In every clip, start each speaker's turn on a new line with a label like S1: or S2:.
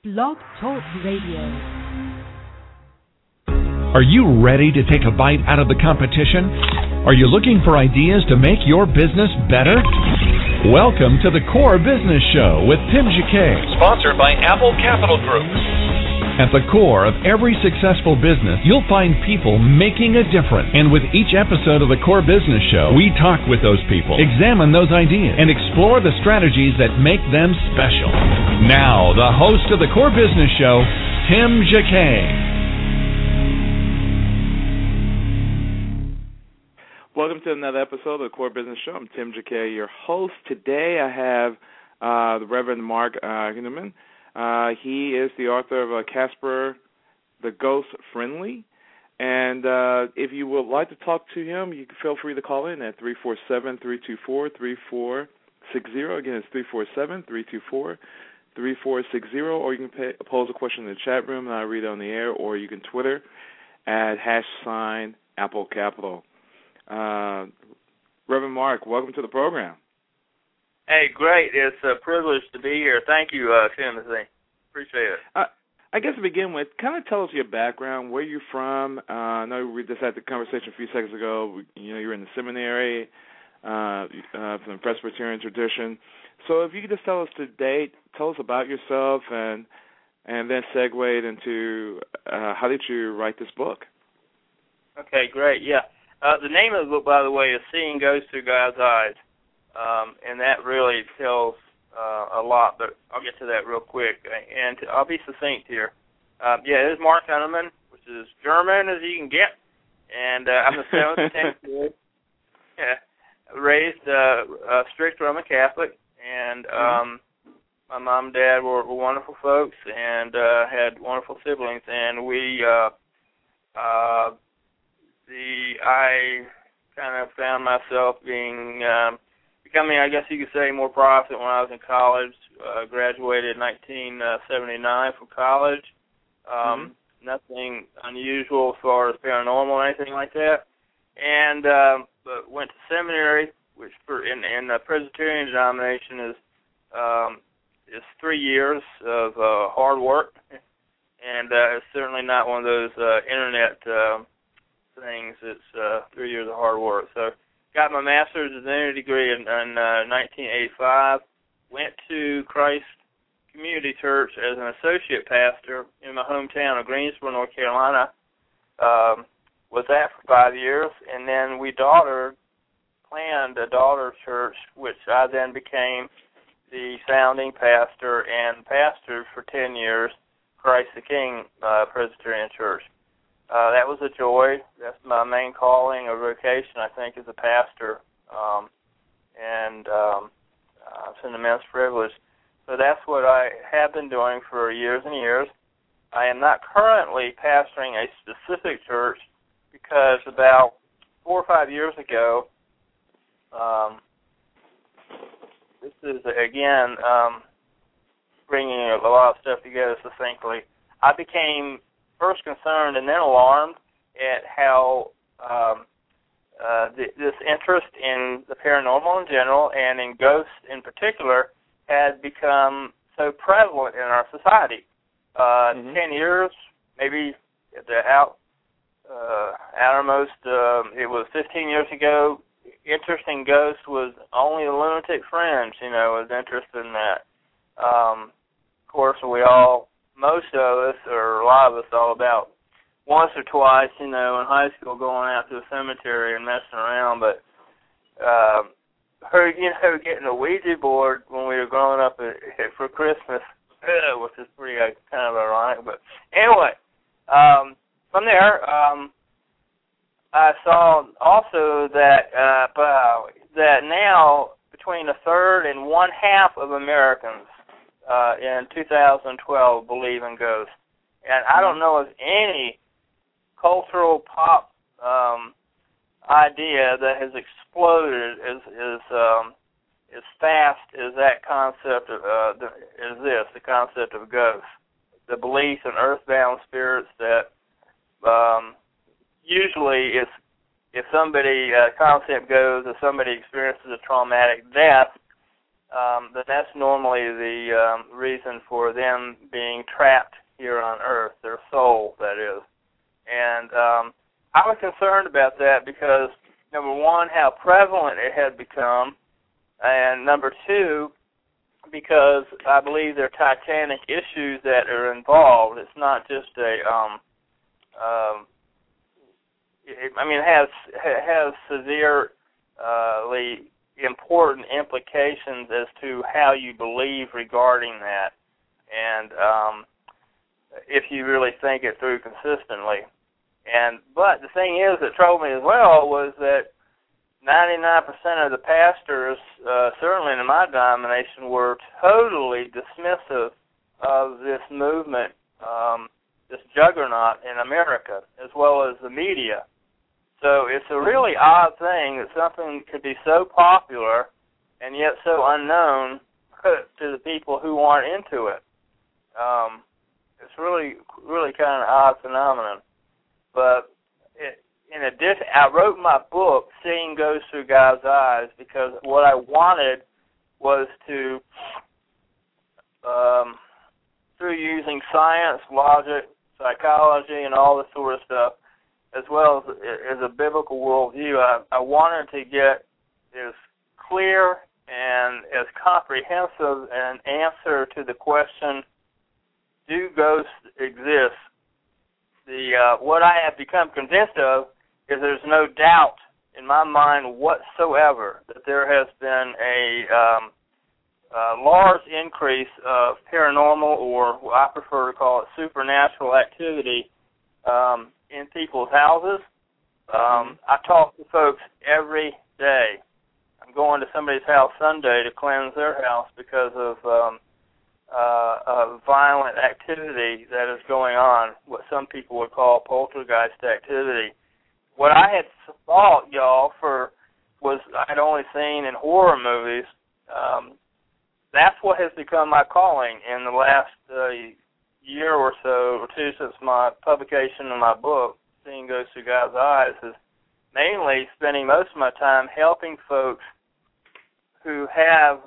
S1: Blog Talk Radio.
S2: Are you ready to take a bite out of the competition? Are you looking for ideas to make your business better? Welcome to the Core Business Show with Tim Jacquet,
S3: sponsored by Apple Capital Group.
S2: At the core of every successful business, you'll find people making a difference. And with each episode of the Core Business Show, we talk with those people, examine those ideas, and explore the strategies that make them special. Now, the host of the Core Business Show, Tim Jacquet.
S4: Welcome to another episode of the Core Business Show. I'm Tim Jacquet, your host. Today I have the Reverend Mark Heinemann. He is the author of Casper the Ghost Friendly. And if you would like to talk to him, you can feel free to call in at 347-324-3460. Again, it's 347-324-3460. Or you can pose a question in the chat room and I'll read it on the air. Or you can Twitter at #AppleCapital. Reverend Mark, welcome to the program.
S5: Hey, great. It's a privilege to be here. Thank you, Timothy. Appreciate it.
S4: I guess to begin with, kind of tell us your background, where you're from. I know we just had the conversation a few seconds ago. You know, you're in the seminary from the Presbyterian tradition. So if you could just tell us about yourself, and then segue into how did you write this book?
S5: Okay, great. Yeah. The name of the book, by the way, is Seeing Ghosts Through God's Eyes. And that really tells a lot, but I'll get to that real quick. And I'll be succinct here. It is Mark Heinemann, which is German as you can get. And I'm the seventh and 10th kid. Yeah. Raised strict Roman Catholic. And my mom and dad were wonderful folks and had wonderful siblings. And I kind of found myself becoming, I guess you could say, more proficient when I was in college. Graduated in 1979 from college. Nothing unusual as far as paranormal or anything like that. And but went to seminary, which in the Presbyterian denomination is 3 years of hard work, and it's certainly not one of those internet things. It's 3 years of hard work. So got my master's in divinity degree in 1985. Went to Christ Community Church as an associate pastor in my hometown of Greensboro, North Carolina. Was that for 5 years, and then we planned a daughter church, which I then became the founding pastor and pastored for 10 years, Christ the King Presbyterian Church. That was a joy. That's my main calling or vocation, I think, as a pastor. It's an immense privilege. So that's what I have been doing for years and years. I am not currently pastoring a specific church because about 4 or 5 years ago, this is, again, bringing a lot of stuff together succinctly. I became first concerned and then alarmed at how this interest in the paranormal in general and in ghosts in particular had become so prevalent in our society. 10 years, maybe at the outermost, it was 15 years ago, interest in ghosts was only the lunatic fringe, was interested in that. Of course, most of us, or a lot of us, all about once or twice, in high school, going out to the cemetery and messing around. But getting a Ouija board when we were growing up for Christmas, which is pretty kind of ironic. But anyway, from there, I saw also that now between a third and one half of Americans in 2012 believe in ghosts. And I don't know of any cultural pop idea that has exploded as fast as that concept of the concept of ghosts. The belief in earthbound spirits that usually if somebody concept goes, if somebody experiences a traumatic death, then that's normally the reason for them being trapped here on Earth, their soul, that is. And I was concerned about that because, number one, how prevalent it had become, and number two, because I believe there are titanic issues that are involved. It's not just it has severely important implications as to how you believe regarding that, and if you really think it through consistently. But the thing is that troubled me as well was that 99% of the pastors, certainly in my denomination, were totally dismissive of this movement, this juggernaut in America, as well as the media. So it's a really odd thing that something could be so popular and yet so unknown to the people who aren't into it. It's really kind of an odd phenomenon. But in addition, I wrote my book, Seeing Goes Through God's Eyes, because what I wanted was to, through using science, logic, psychology, and all this sort of stuff, as well as a biblical worldview, I wanted to get as clear and as comprehensive an answer to the question, do ghosts exist? What I have become convinced of is there's no doubt in my mind whatsoever that there has been a large increase of paranormal, or what I prefer to call it supernatural activity in people's houses. I talk to folks every day. I'm going to somebody's house Sunday to cleanse their house because of violent activity that is going on, what some people would call poltergeist activity. What I had thought, y'all, was I'd only seen in horror movies. That's what has become my calling in the last year or so, or two, since my publication of my book, Seeing Goes Through God's Eyes, is mainly spending most of my time helping folks who have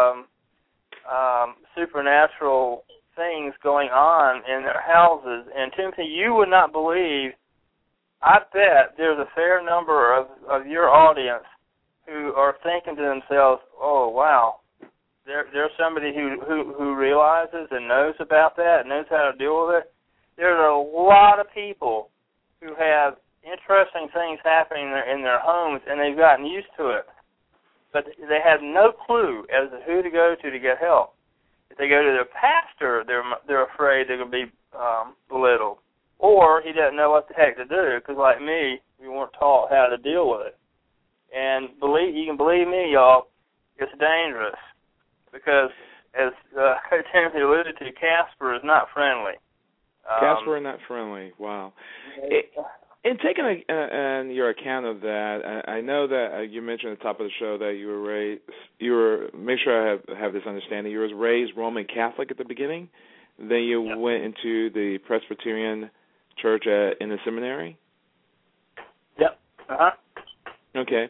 S5: supernatural things going on in their houses. And Timothy, you would not believe, I bet there's a fair number of your audience who are thinking to themselves, oh, wow, there's somebody who realizes and knows about that and knows how to deal with it. There's a lot of people who have interesting things happening in their homes, and they've gotten used to it. But they have no clue as to who to go to get help. If they go to their pastor, they're afraid they're going to be belittled. Or he doesn't know what the heck to do, because like me, we weren't taught how to deal with it. And you can believe me, y'all, it's dangerous. Because, as Timothy alluded to, Casper is not friendly.
S4: Casper not friendly, wow. In taking your account of that, I know that you mentioned at the top of the show that you were make sure I have this understanding, you were raised Roman Catholic at the beginning, then you went into the Presbyterian church in the seminary?
S5: Yep. Uh-huh.
S4: Okay.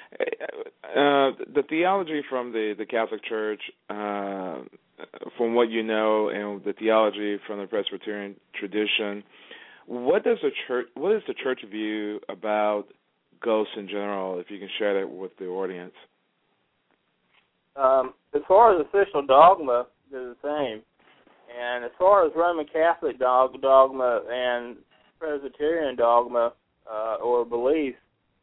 S4: The theology from the Catholic Church, from what you know, and the theology from the Presbyterian tradition, what is the church view about ghosts in general, if you can share that with the audience?
S5: As far as official dogma, they're the same. And as far as Roman Catholic dogma and Presbyterian dogma or belief,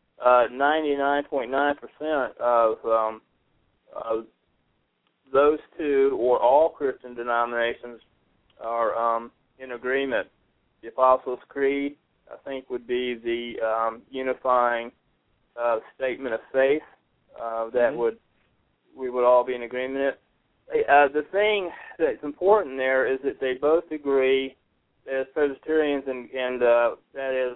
S5: 99.9% of those two, or all Christian denominations, are in agreement. The Apostles' Creed, I think, would be the unifying statement of faith that we would all be in agreement in. The thing that's important there is that they both agree, as Presbyterians, and that is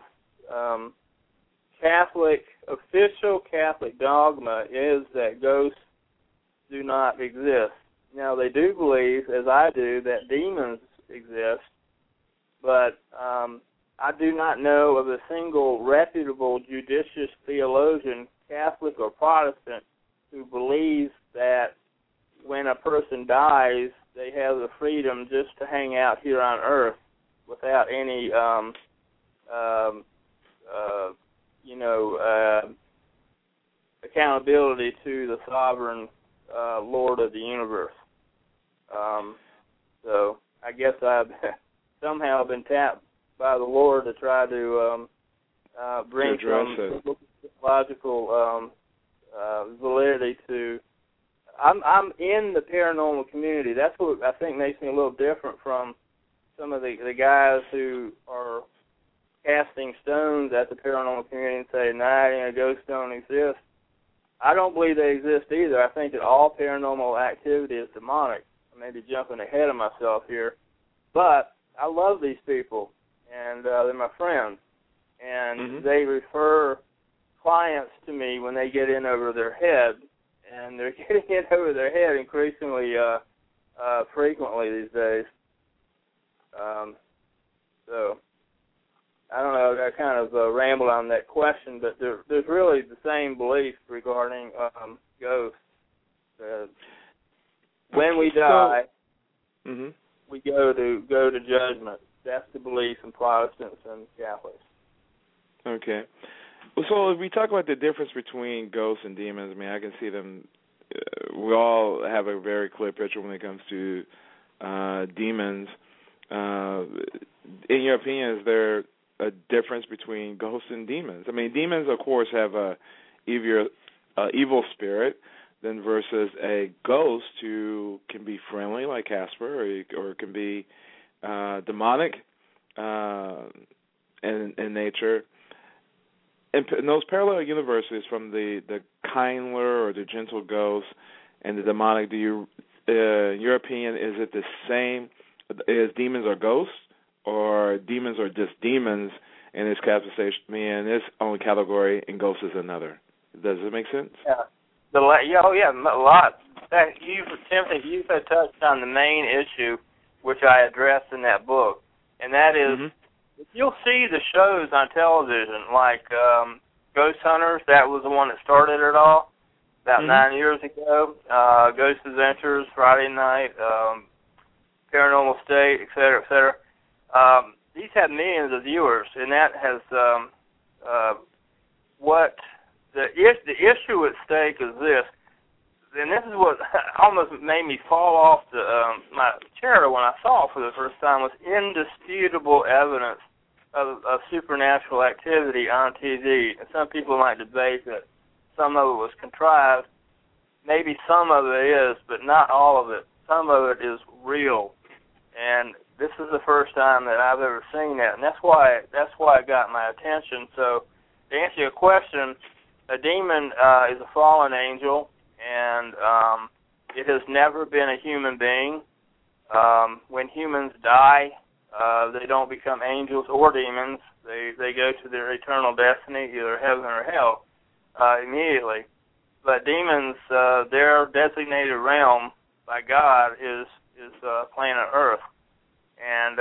S5: official Catholic dogma is that ghosts do not exist. Now, they do believe, as I do, that demons exist, but I do not know of a single reputable, judicious theologian, Catholic or Protestant, who believes that when a person dies, they have the freedom just to hang out here on Earth without any, accountability to the sovereign Lord of the universe. So I guess I've somehow been tapped by the Lord to try to bring some logical validity to. I'm in the paranormal community. That's what I think makes me a little different from some of the guys who are casting stones at the paranormal community and say, nah, ghosts don't exist. I don't believe they exist either. I think that all paranormal activity is demonic. I may be jumping ahead of myself here. But I love these people, and they're my friends. And they refer clients to me when they get in over their head, and they're getting in over their head increasingly frequently these days. So I don't know, I kind of rambled on that question, but there's really the same belief regarding ghosts. When we die, we go to judgment. That's the belief in Protestants and Catholics.
S4: Okay. Well, so if we talk about the difference between ghosts and demons, I mean, I can see them. We all have a very clear picture when it comes to demons. In your opinion, is there a difference between ghosts and demons? I mean, demons, of course, have a evil spirit, then versus a ghost who can be friendly, like Casper, or can be demonic in nature. In those parallel universes, from the kindler or the gentle ghost and the demonic, do you, in your opinion, is it the same? Is demons or ghosts, or demons are just demons in this classification, in this own category, and ghosts is another? Does it make sense?
S5: Yeah. A lot. Timothy, you've touched on the main issue, which I addressed in that book, and that is, if you'll see the shows on television, like Ghost Hunters, that was the one that started it all, about 9 years ago, Ghost Adventures, Friday Night, Paranormal State, et cetera, et cetera. These have millions of viewers, and that has what the issue at stake is this, and this is what almost made me fall off my chair when I saw it for the first time, was indisputable evidence of supernatural activity on TV. And some people might debate that some of it was contrived. Maybe some of it is, but not all of it. Some of it is real. And this is the first time that I've ever seen that, and that's why it got my attention. So to answer your question, a demon is a fallen angel, and it has never been a human being. When humans die, they don't become angels or demons. They go to their eternal destiny, either heaven or hell, immediately. But demons, their designated realm by God is planet Earth, and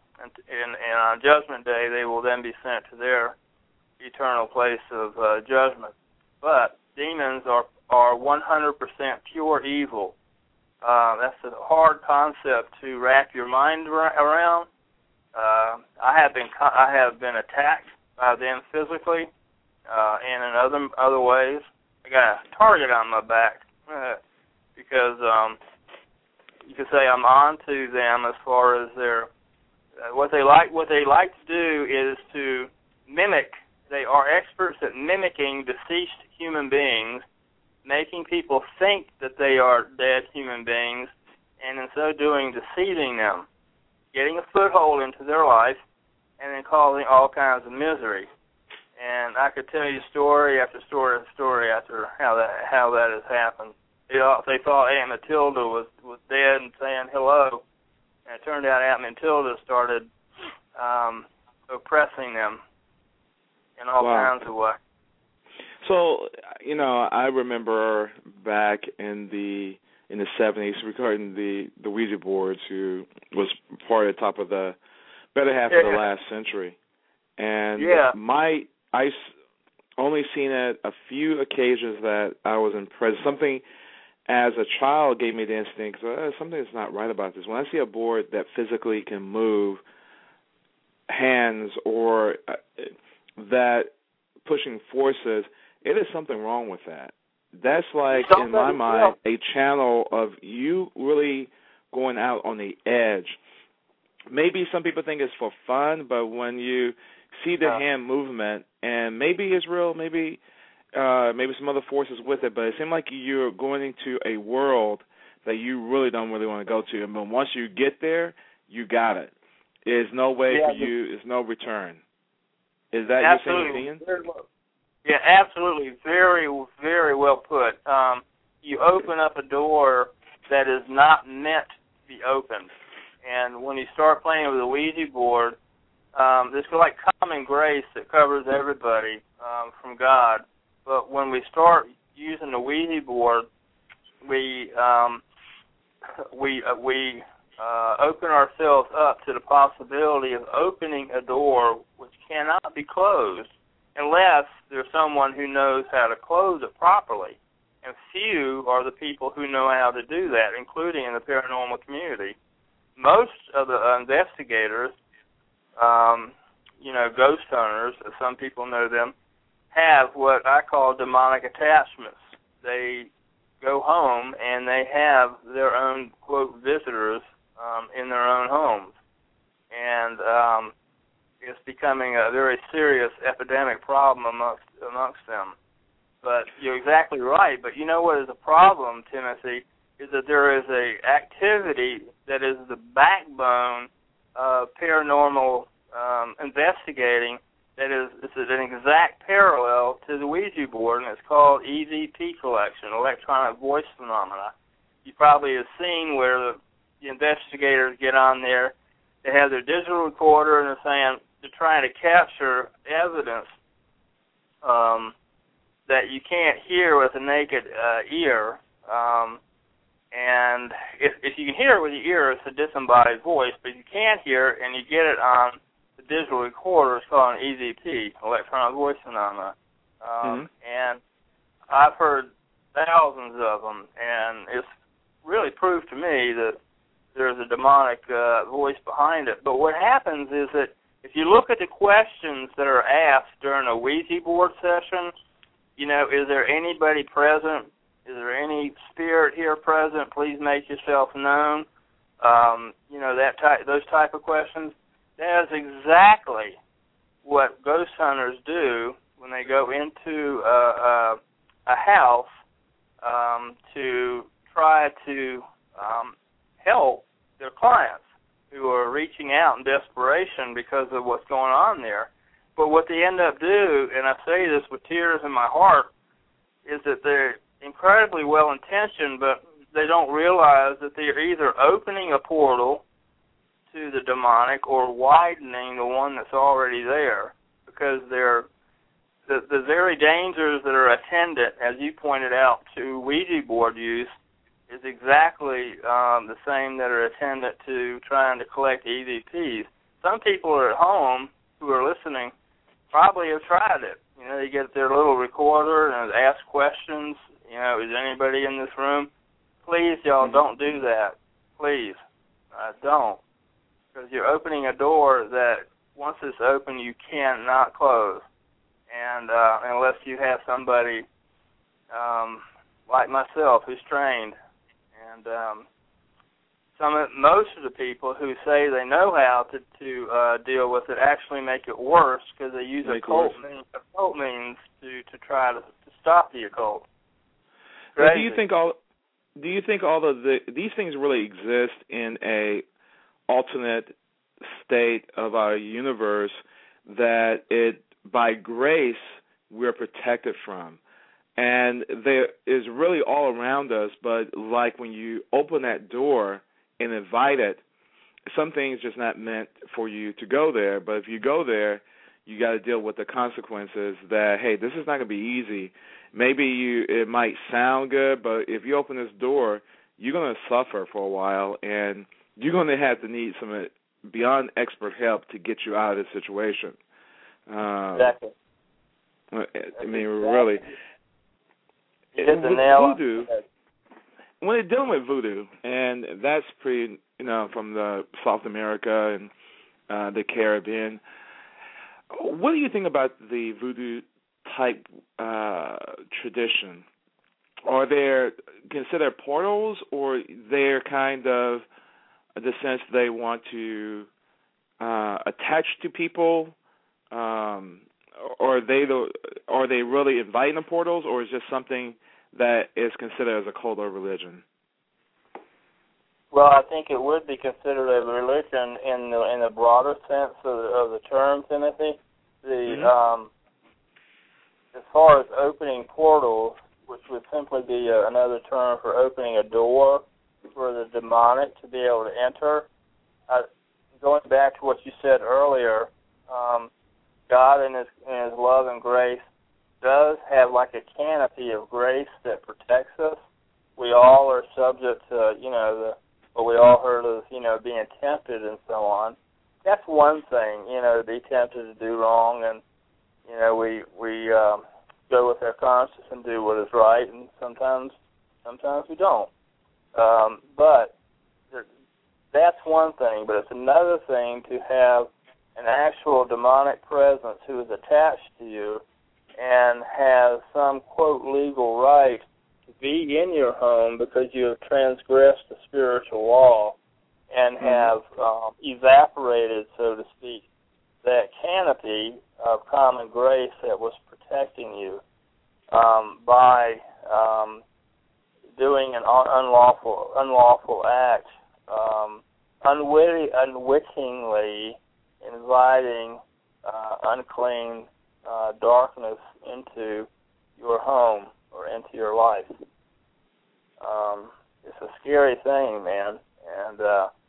S5: on Judgment Day they will then be sent to their eternal place of judgment. But demons are 100% pure evil. That's a hard concept to wrap your mind around. I have been attacked by them physically, and in other ways. I got a target on my back because you could say I'm on to them as far as their what they like to do is to mimic. They are experts at mimicking deceased human beings, making people think that they are dead human beings, and in so doing, deceiving them, getting a foothold into their life, and then causing all kinds of misery. And I could tell you story after story after story after how that has happened. They thought Aunt Matilda was dead and saying hello, and it turned out Aunt Matilda started oppressing them in all kinds of ways.
S4: So, I remember back in the 70s regarding the Ouija boards, who was part of the top of the better half of the last century. And I only seen it a few occasions that I was impressed. Something as a child gave me the instinct, something's not right about this. When I see a board that physically can move hands or that pushing forces, it is something wrong with that. That's like, in my mind, a channel of you really going out on the edge. Maybe some people think it's for fun, but when you see the hand movement, and maybe it's real, maybe some other forces with it, but it seems like you're going into a world that you really don't really want to go to. And then once you get there, you got it. There's no way for you. There's no return. Is that your same opinion?
S5: Yeah, absolutely. Very, very well put. You open up a door that is not meant to be opened. And when you start playing with a Ouija board, there's like common grace that covers everybody from God. But when we start using the Ouija board, we open ourselves up to the possibility of opening a door which cannot be closed unless there's someone who knows how to close it properly. And few are the people who know how to do that, including in the paranormal community. Most of the investigators, ghost hunters, as some people know them, have what I call demonic attachments. They go home and they have their own, quote, visitors in their own homes. And it's becoming a very serious epidemic problem amongst them. But you're exactly right. But you know what is a problem, Timothy, is that there is a activity that is the backbone of paranormal investigating that is an exact parallel to the Ouija board, and it's called EVP collection, electronic voice phenomena. You probably have seen where the investigators get on there, they have their digital recorder, and they're trying to capture evidence that you can't hear with a naked ear. And if you can hear it with your ear, it's a disembodied voice, but if you can't hear it and you get it on the digital recorder, it's called an EVP, electronic voice phenomena. And I've heard thousands of them, and it's really proved to me that there's a demonic voice behind it. But what happens is that if you look at the questions that are asked during a Ouija board session, is there anybody present? Is there any spirit here present? Please make yourself known. Those type of questions. That is exactly what ghost hunters do when they go into a house to try to help their clients who are reaching out in desperation because of what's going on there. But what they end up doing, and I say this with tears in my heart, is that they're incredibly well-intentioned, but they don't realize that they're either opening a portal to the demonic or widening the one that's already there, because they're the very dangers that are attendant, as you pointed out, to Ouija board use is exactly the same that are attendant to trying to collect EVPs. Some people are at home who are listening probably have tried it. They get their little recorder and ask questions. Is anybody in this room? Please, y'all, don't do that. Please, don't. Because you're opening a door that, once it's open, you cannot close. And unless you have somebody like myself who's trained. And most of the people who say they know how to deal with it actually make it worse because they use occult means to try to stop the occult.
S4: Well, do you think all of these things really exist in a alternate state of our universe that by grace we're protected from? And there is really all around us, but like when you open that door and invite it, some things just not meant for you to go there. But if you go there, you got to deal with the consequences that, hey, this is not going to be easy. Maybe it might sound good, but if you open this door, you're going to suffer for a while, and you're going to have to need some beyond expert help to get you out of this situation.
S5: Exactly.
S4: I mean, really.
S5: You hit the nail.
S4: Voodoo, when you're dealing with voodoo, and that's pretty, from the South America and the Caribbean, what do you think about the voodoo type tradition? Are there considered portals, or they're kind of the sense they want to attach to people? Or are they really inviting the portals, or is it just something that is considered as a cult or religion?
S5: Well, I think it would be considered a religion in the broader sense of the term, Timothy. As far as opening portals, which would simply be another term for opening a door for the demonic to be able to enter. Going back to what you said earlier, God in His love and grace does have like a canopy of grace that protects us. We all are subject to, what we all heard of, being tempted and so on. That's one thing, to be tempted to do wrong, and we go with our conscience and do what is right, and sometimes we don't. But that's one thing. But it's another thing to have an actual demonic presence who is attached to you and has some, quote, legal right to be in your home because you have transgressed the spiritual law and have evaporated, so to speak, that canopy of common grace that was protecting you by doing an unlawful act, unwittingly inviting unclean darkness into your home or into your life. It's a scary thing, man, and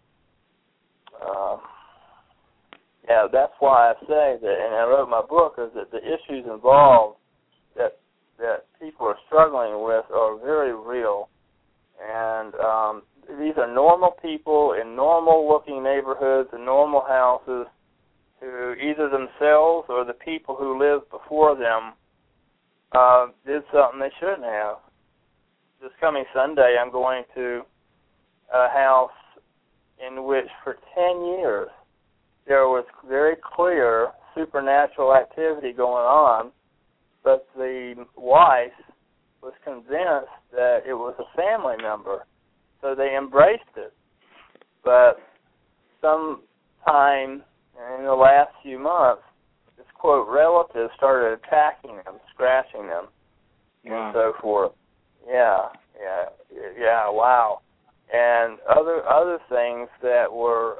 S5: that's why I say that, and I wrote my book, is that the issues involved that people are struggling with are very real, and these are normal people in normal-looking neighborhoods and normal houses who either themselves or the people who lived before them did something they shouldn't have. This coming Sunday, I'm going to a house in which for 10 years there was very clear supernatural activity going on, but the wife was convinced that it was a family member, so they embraced it. But sometime in the last few months, this, quote, relative started attacking them, scratching them, and so forth. Yeah, wow. And other things that were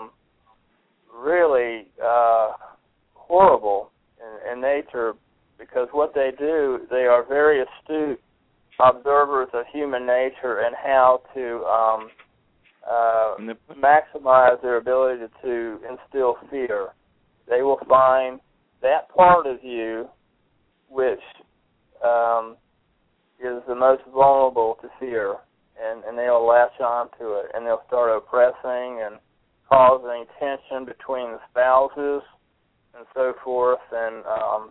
S5: really horrible in nature, because what they do, they are very astute observers of human nature and how to maximize their ability to instill fear. They will find that part of you which is the most vulnerable to fear, and they'll latch on to it, and they'll start oppressing and causing tension between the spouses and so forth, and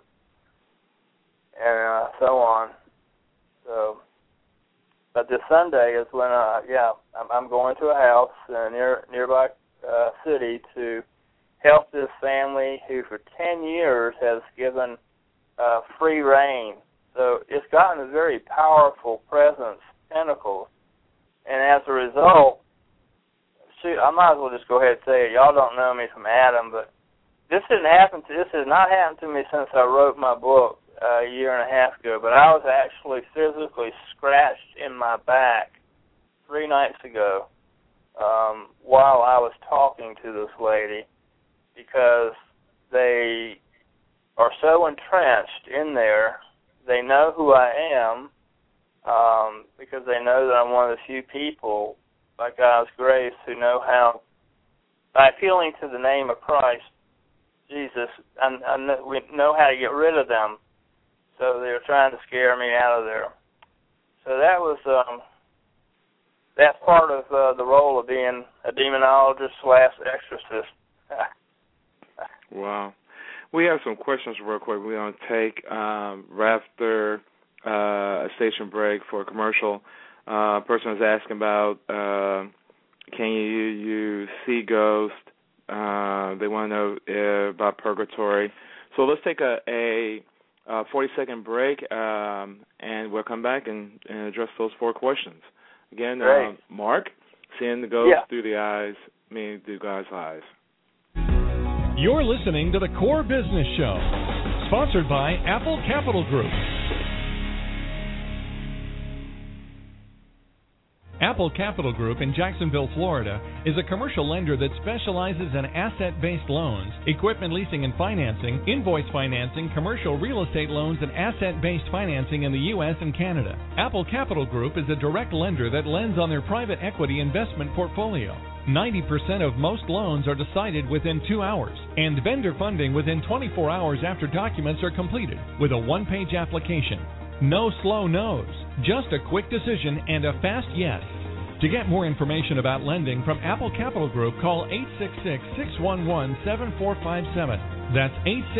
S5: so on. So, but this Sunday is when I'm going to a house in a nearby city to help this family who for 10 years has given free reign. So it's gotten a very powerful presence, tentacles, and as a result, I might as well just go ahead and say it. Y'all don't know me from Adam, but this has not happened to me since I wrote my book a year and a half ago, but I was actually physically scratched in my back 3 nights ago while I was talking to this lady, because they are so entrenched in there. They know who I am because they know that I'm one of the few people, by God's grace, who know how, by appealing to the name of Christ Jesus, we know how to get rid of them. So they're trying to scare me out of there. So that was that's part of the role of being a demonologist/exorcist.
S4: Wow. We have some questions real quick we're going to take after a station break for a commercial. person was asking about can you see ghosts? They want to know about purgatory. So let's take a 40-second break, and we'll come back and address those 4 questions. Again, Mark, seeing the ghost through the eyes, meaning through God's eyes.
S2: You're listening to the Core Business Show, sponsored by Apple Capital Group. Apple Capital Group in Jacksonville, Florida, is a commercial lender that specializes in asset-based loans, equipment leasing and financing, invoice financing, commercial real estate loans, and asset-based financing in the U.S. and Canada. Apple Capital Group is a direct lender that lends on their private equity investment portfolio. 90% of most loans are decided within 2 hours, and vendor funding within 24 hours after documents are completed, with a one-page application. No slow no's, just a quick decision and a fast yes. To get more information about lending from Apple Capital Group, call 866-611-7457. That's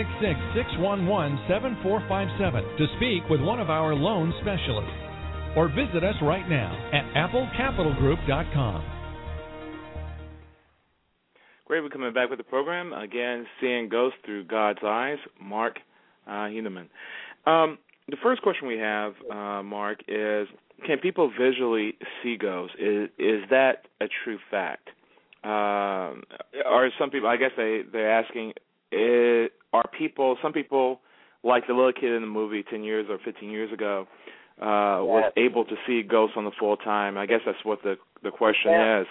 S2: 866-611-7457 to speak with one of our loan specialists. Or visit us right now at applecapitalgroup.com.
S4: Great, we're coming back with the program. Again, Seeing Ghosts Through God's Eyes, Mark Heunemann. The first question we have, Mark, is can people visually see ghosts? Is that a true fact? Or some people, I guess they're asking, some people, like the little kid in the movie 10 years or 15 years ago, was able to see ghosts on the full time? I guess that's what the question is.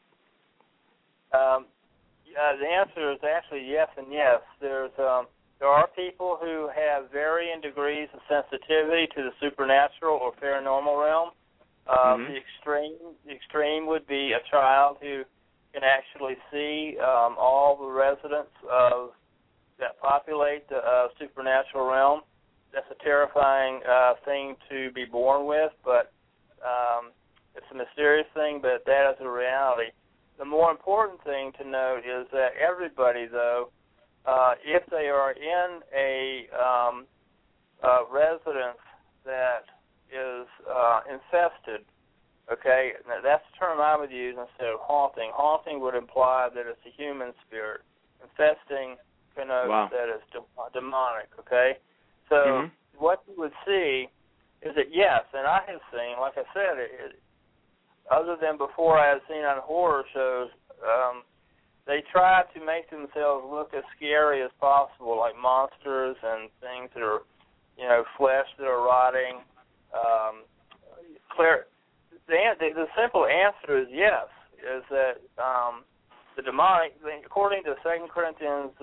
S5: The answer is actually yes and yes. There are people who have varying degrees of sensitivity to the supernatural or paranormal realm. The extreme would be a child who can actually see all the residents that populate the supernatural realm. That's a terrifying thing to be born with, but it's a mysterious thing, but that is a reality. The more important thing to note is that everybody, though, if they are in a residence that is infested, okay, now that's the term I would use instead of haunting. Haunting would imply that it's a human spirit. Infesting connotes that it's demonic, okay? So what you would see is that, yes, and I have seen, like I said, other than before I had seen on horror shows, they try to make themselves look as scary as possible, like monsters and things that are, flesh that are rotting. The simple answer is yes, is that the demonic, according to 2 Corinthians,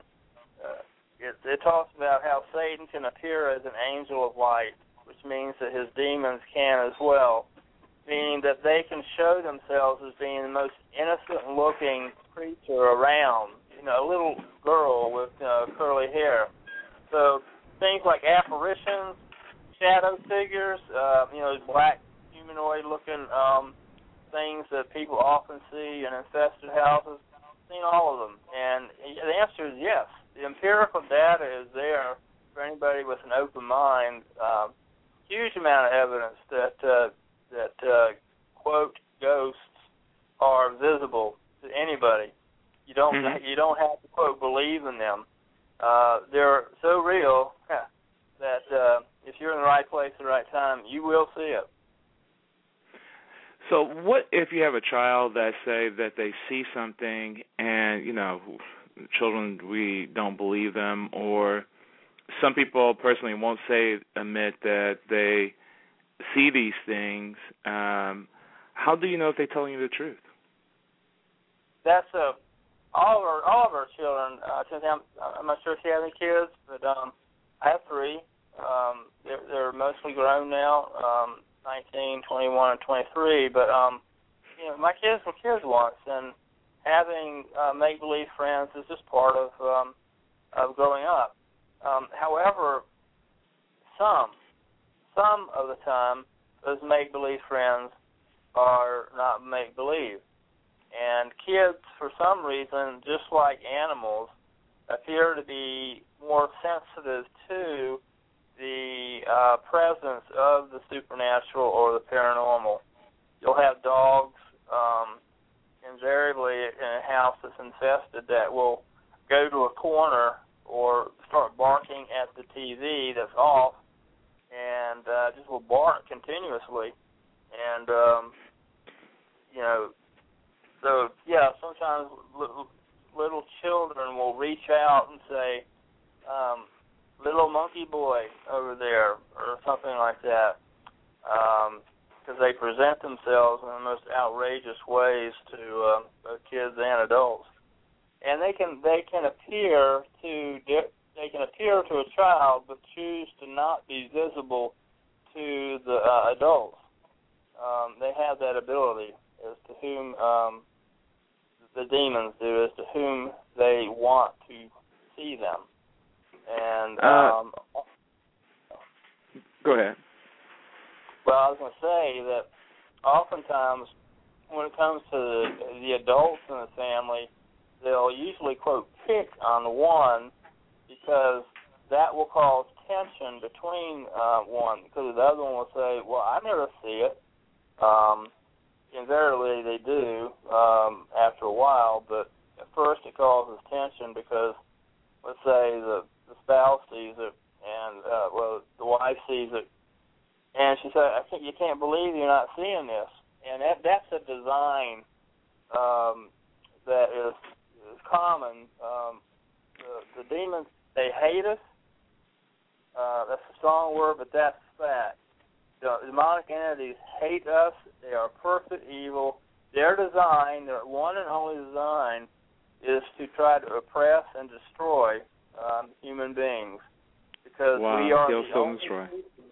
S5: it talks about how Satan can appear as an angel of light, which means that his demons can as well, meaning that they can show themselves as being the most innocent-looking creature around, a little girl with curly hair. So things like apparitions, shadow figures, black humanoid-looking things that people often see in infested houses, I've seen all of them. And the answer is yes. The empirical data is there for anybody with an open mind. Huge amount of evidence that quote, ghosts are visible to anybody. You don't have to, quote, believe in them. They're so real that if you're in the right place at the right time, you will see it.
S4: So what if you have a child that say that they see something and, children, we don't believe them, or some people personally won't admit that they see these things. How do you know if they're telling you the truth?
S5: That's all of our children. I'm not sure if you have any kids, but I have 3. They're mostly grown now, 19, 21, and 23. But my kids were kids once, and having make-believe friends is just part of growing up. However, some of the time, those make-believe friends are not make-believe. And kids, for some reason, just like animals, appear to be more sensitive to the presence of the supernatural or the paranormal. You'll have dogs invariably in a house that's infested that will go to a corner or start barking at the TV that's off and just will bark continuously. And, so, yeah, sometimes little children will reach out and say, little monkey boy over there, or something like that, because they present themselves in the most outrageous ways to kids and adults, and they can appear to a child, but choose to not be visible to the adults. They have that ability as to whom the demons do, as to whom they want to see them. And
S4: go ahead.
S5: Well, I was going to say that oftentimes when it comes to the adults in the family, they'll usually, quote, pick on one because that will cause tension between one, because the other one will say, well, I never see it. Invariably they do after a while, but at first it causes tension because, let's say, the spouse sees it, and the wife sees it, and she said, you can't believe you're not seeing this. And that's a design that is common. The demons, they hate us. That's a strong word, but that's fact. The demonic entities hate us. They are perfect evil. Their design, their one and only design, is to try to oppress and destroy human beings, because we are the only creatures.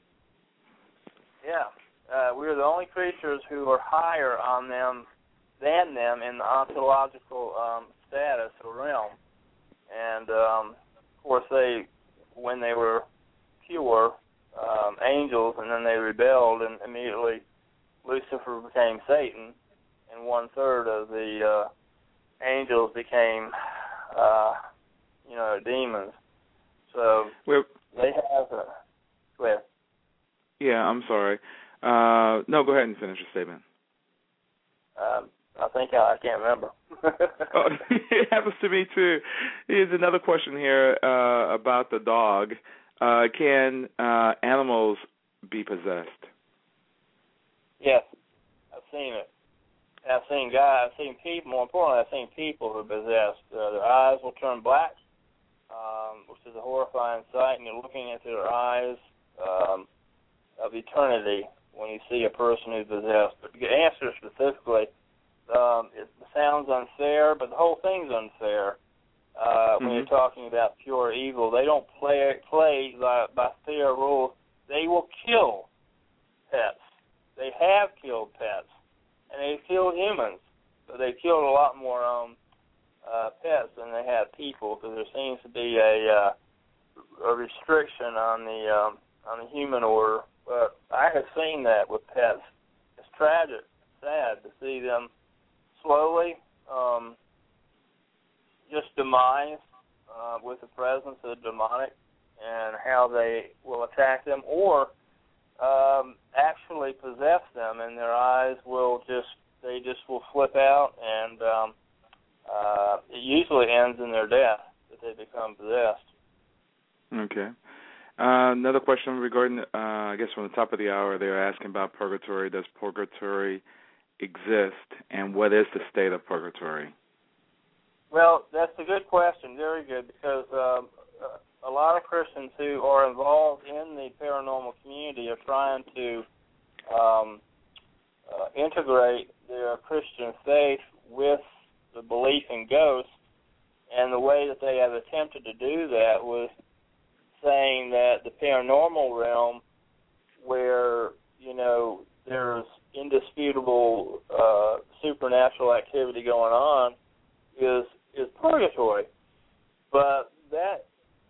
S5: Yeah, we are the only creatures who are higher on them than them in the ontological status or realm. And of course, when they were pure angels, and then they rebelled, and immediately Lucifer became Satan, and 1/3 of the angels became demons. So they have go ahead.
S4: Yeah, I'm sorry. No, go ahead and finish your statement.
S5: I think I can't remember.
S4: It happens to me too. Here's another question here about the dog. Can animals be possessed?
S5: Yes, I've seen it. I've seen guys, I've seen people, more importantly, I've seen people who are possessed. Their eyes will turn black, which is a horrifying sight, and you're looking into their eyes of eternity when you see a person who's possessed. But to answer specifically, it sounds unfair, but the whole thing's unfair. When you're talking about pure evil, they don't play by fair rules. They will kill pets. They have killed pets, and they've killed humans. But they've killed a lot more pets than they have people, because there seems to be a restriction on the human order. But I have seen that with pets. It's tragic, sad to see them slowly just demise with the presence of the demonic, and how they will attack them or actually possess them, and their eyes will will flip out, and it usually ends in their death, that they become possessed.
S4: Okay. Another question regarding, I guess from the top of the hour, they were asking about purgatory. Does purgatory exist, and what is the state of purgatory?
S5: Well, that's a good question, very good, because a lot of Christians who are involved in the paranormal community are trying to integrate their Christian faith with the belief in ghosts, and the way that they have attempted to do that was saying that the paranormal realm, where, there's indisputable supernatural activity going on, is purgatory. But that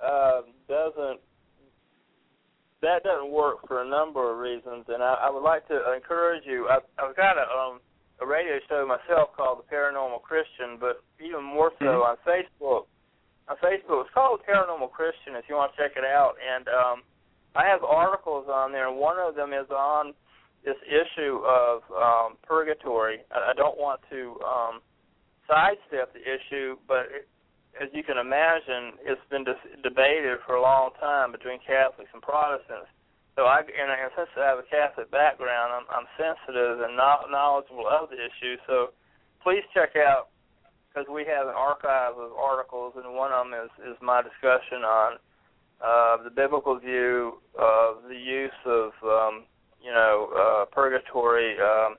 S5: doesn't work for a number of reasons, and I would like to encourage you. I've got a radio show myself called The Paranormal Christian, but even more so on Facebook. On Facebook, it's called Paranormal Christian if you want to check it out, and I have articles on there, and one of them is on this issue of purgatory. I don't want to sidestep the issue, but as you can imagine, it's been debated for a long time between Catholics and Protestants. So since I have a Catholic background, I'm sensitive and knowledgeable of the issue. So please check out, because we have an archive of articles, and one of them is my discussion on the biblical view of the use of purgatory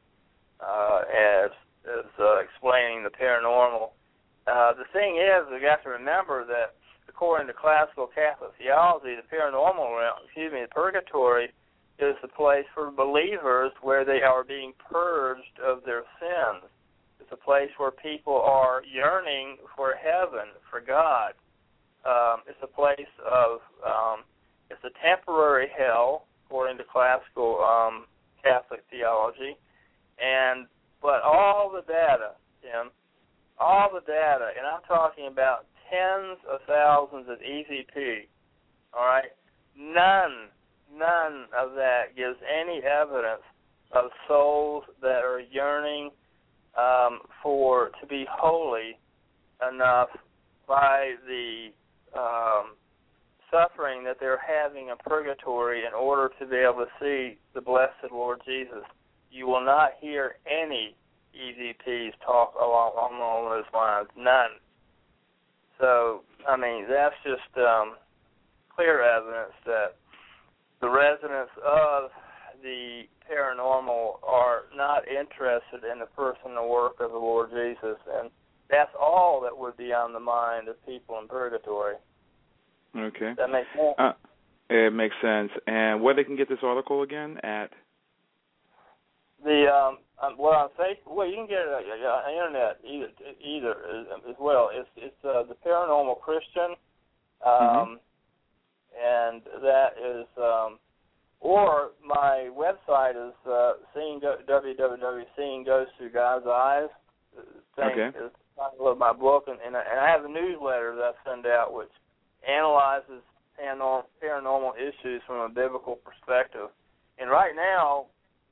S5: as explaining the paranormal. The thing is, we got to remember that according to classical Catholic theology, the paranormal realm, the purgatory, is the place for believers where they are being purged of their sins. It's a place where people are yearning for heaven, for God. It's a place of, it's a temporary hell, according to classical Catholic theology. But all the data, Tim, and I'm talking about tens of thousands of EVP, all right? None of that gives any evidence of souls that are yearning to be holy enough by the suffering that they're having in purgatory in order to be able to see the blessed Lord Jesus. You will not hear any EVPs talk along those lines, none. So, I mean, that's just clear evidence that the residents of the paranormal are not interested in the person and work of the Lord Jesus, and that's all that would be on the mind of people in purgatory.
S4: Okay.
S5: Does that make sense?
S4: It makes sense. And where they can get this article again at?
S5: On Facebook. Well, you can get it on the internet either as well. It's the Paranormal Christian, and that is, or my website is www.Seeing Ghosts Through God's Eyes.
S4: Okay.
S5: Is the title of my book, and I have a newsletter that I send out which analyzes paranormal issues from a biblical perspective. And right now,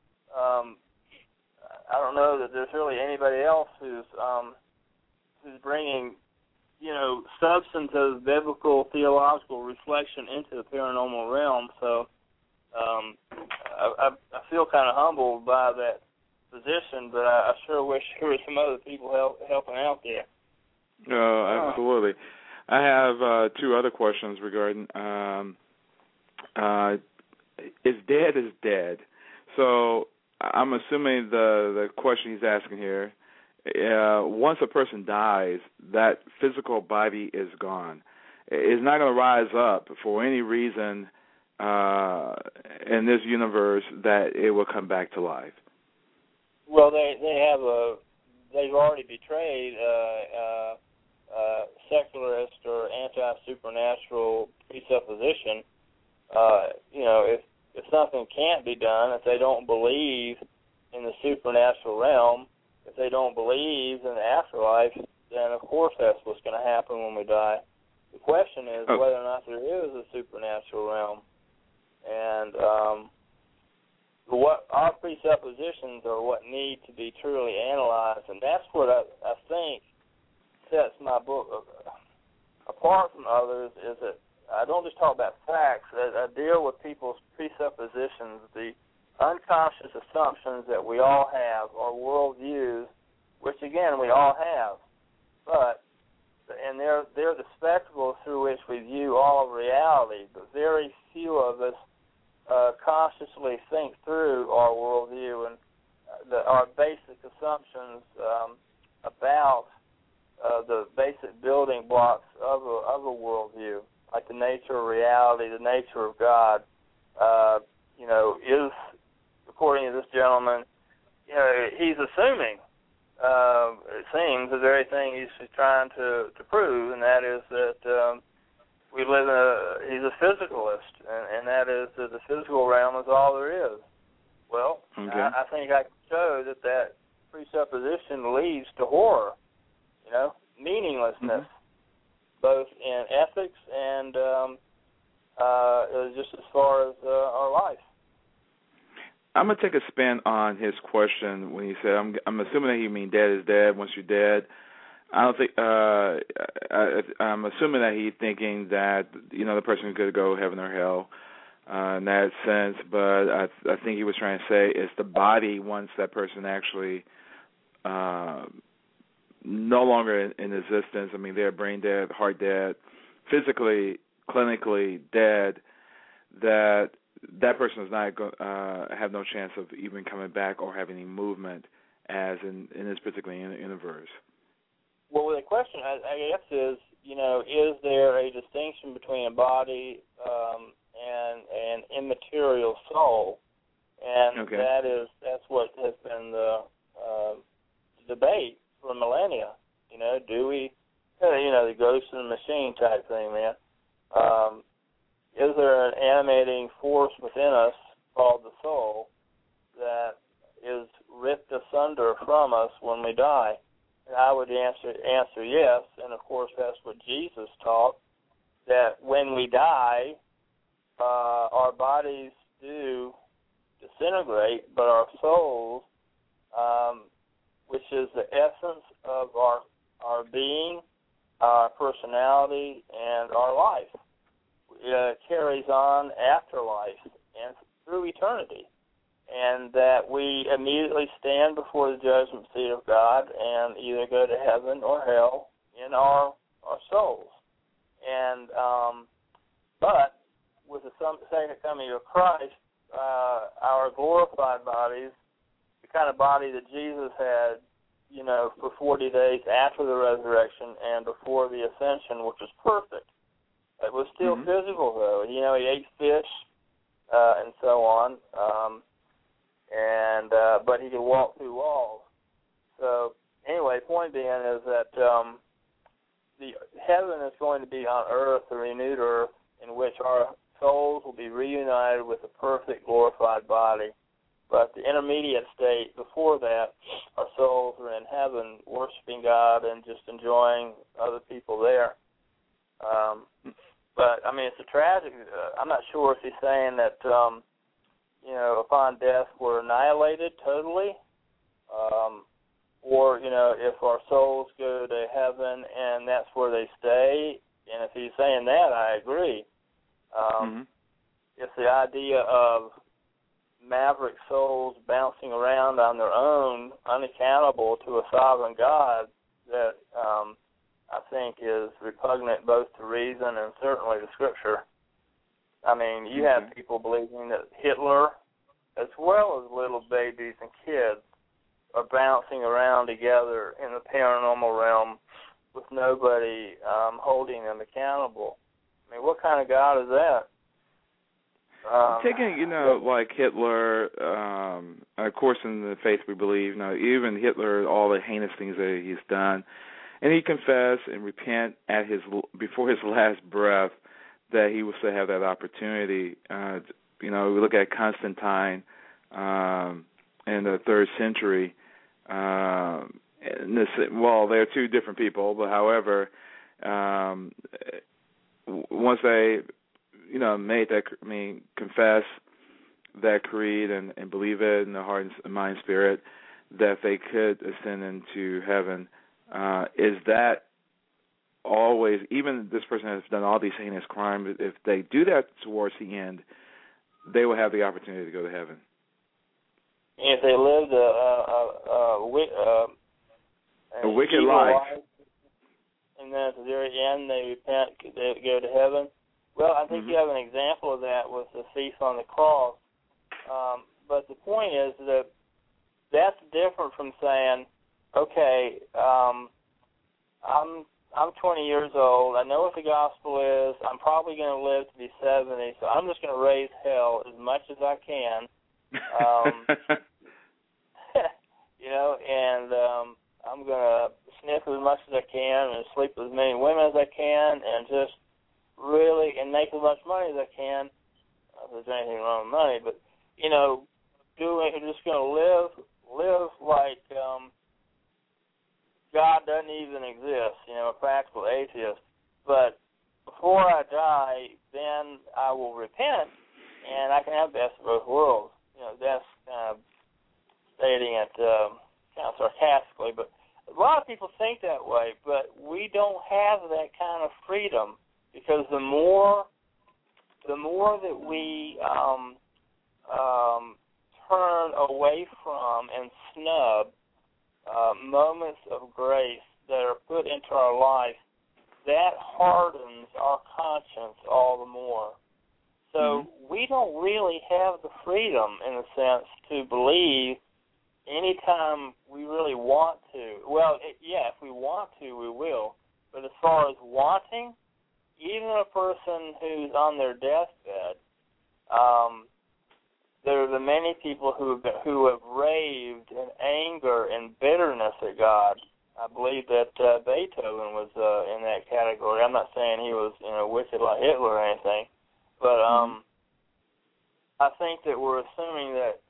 S5: I don't know that there's really anybody else who's bringing, substantive biblical theological reflection into the paranormal realm. So I feel kind of humbled by that position, but I sure wish there were some other people helping out there.
S4: Absolutely. I have two other questions regarding is dead. So I'm assuming the question he's asking here, once a person dies, that physical body is gone. It's not going to rise up for any reason in this universe that it will come back to life.
S5: Well, they've already betrayed secularist or anti-supernatural presupposition. If something can't be done, if they don't believe in the supernatural realm, if they don't believe in the afterlife, then of course that's what's going to happen when we die. The question is whether or not there is a supernatural realm. And what our presuppositions are what need to be truly analyzed, and that's what I think sets my book apart from others, is that I don't just talk about facts. I deal with people's presuppositions, the unconscious assumptions that we all have, our worldviews, which, again, we all have. And they're the spectacle through which we view all of reality, but very few of us consciously think through our worldview and our basic assumptions about the basic building blocks of a worldview, like the nature of reality, the nature of God, is, according to this gentleman, he's assuming, it seems, the very thing he's trying to prove, and that is that we live he's a physicalist, and that is that the physical realm is all there is. Well, okay. I think I can show that presupposition leads to horror, meaninglessness, both in ethics and just as far as our life.
S4: I'm gonna take a spin on his question when he said, "I'm assuming that he mean dead is dead once you're dead." I don't think. I'm assuming that he's thinking that the person could go heaven or hell in that sense. But I think he was trying to say is the body once that person actually no longer in existence. I mean, they're brain dead, heart dead, physically, clinically dead. That person is not have no chance of even coming back or having any movement as in this particular universe.
S5: Well, the question, I guess, is, is there a distinction between a body and an immaterial soul? And
S4: okay.
S5: that's what has been the debate for millennia. Do we, the ghost in the machine type thing, man. Is there an animating force within us called the soul that is ripped asunder from us when we die? And I would answer yes, and of course that's what Jesus taught, that when we die, our bodies do disintegrate, but our souls, which is the essence of our being, our personality, and our life, carries on after life and through eternity. And that we immediately stand before the judgment seat of God and either go to heaven or hell in our souls. And but with the second coming of Christ, our glorified bodies, the kind of body that Jesus had, for 40 days after the resurrection and before the ascension, which was perfect. It was still physical, though. He ate fish and so on. But he could walk through walls. So anyway, point being is that the heaven is going to be on earth, a renewed earth, in which our souls will be reunited with a perfect glorified body. But the intermediate state before that, our souls are in heaven, worshiping God and just enjoying other people there. But I mean, it's a tragic. I'm not sure if he's saying that. Upon death we're annihilated totally, or, if our souls go to heaven and that's where they stay, and if he's saying that, I agree. It's the idea of maverick souls bouncing around on their own, unaccountable to a sovereign God that I think is repugnant both to reason and certainly to Scripture. I mean, you have people believing that Hitler, as well as little babies and kids, are bouncing around together in the paranormal realm with nobody holding them accountable. I mean, what kind of God is that?
S4: Taking, like Hitler, of course in the faith we believe, even Hitler, all the heinous things that he's done, and he confessed and repent before his last breath, that he will still have that opportunity. We look at Constantine in the 3rd century. They're two different people, but however, once they, made that, confess that creed and believe it in their heart and mind, spirit, that they could ascend into heaven. Is that always, even this person has done all these heinous crimes, if they do that towards the end, they will have the opportunity to go to heaven?
S5: If they lived
S4: a wicked life,
S5: and then at the very end they repent, they go to heaven. Well, I think you have an example of that with the thief on the cross. But the point is that that's different from saying, okay, I'm 20 years old. I know what the gospel is. I'm probably going to live to be 70, so I'm just going to raise hell as much as I can. And I'm going to sniff as much as I can and sleep with as many women as I can and just really, and make as much money as I can. If there's anything wrong with money, but, just going to live like God doesn't even exist, a practical atheist. But before I die, then I will repent, and I can have the best of both worlds. That's kind of stating it kind of sarcastically, but a lot of people think that way, but we don't have that kind of freedom, because the more that we turn away from and snub moments of grace that are put into our life, that hardens our conscience all the more. So we don't really have the freedom, in a sense, to believe anytime we really want to. Well, if we want to, we will. But as far as wanting, even a person who's on their deathbed, there are the many people who have raved in anger and bitterness at God. I believe that Beethoven was in that category. I'm not saying he was wicked like Hitler or anything, but I think that we're assuming that